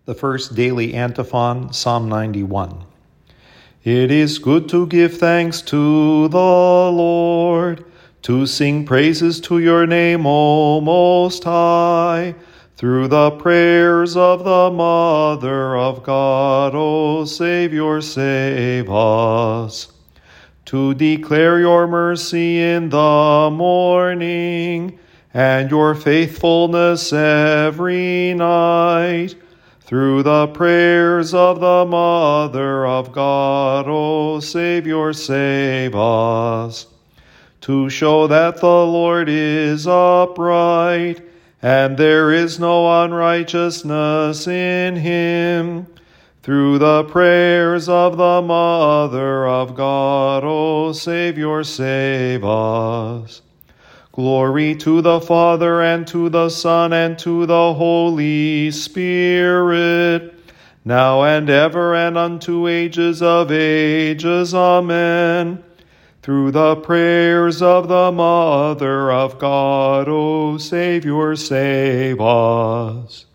The first daily antiphon, Psalm 91. It is good to give thanks to the Lord, to sing praises to your name, O Most High, through the prayers of the Mother of God, O Savior, save us. To declare your mercy in the morning, and your faithfulness every night, through the prayers of the Mother of God, O Savior, save us. To show that the Lord is upright, and there is no unrighteousness in him, through the prayers of the Mother of God, O Savior, save us. Glory to the Father, and to the Son, and to the Holy Spirit, now and ever, and unto ages of ages. Amen. Through the prayers of the Mother of God, O Savior, save us.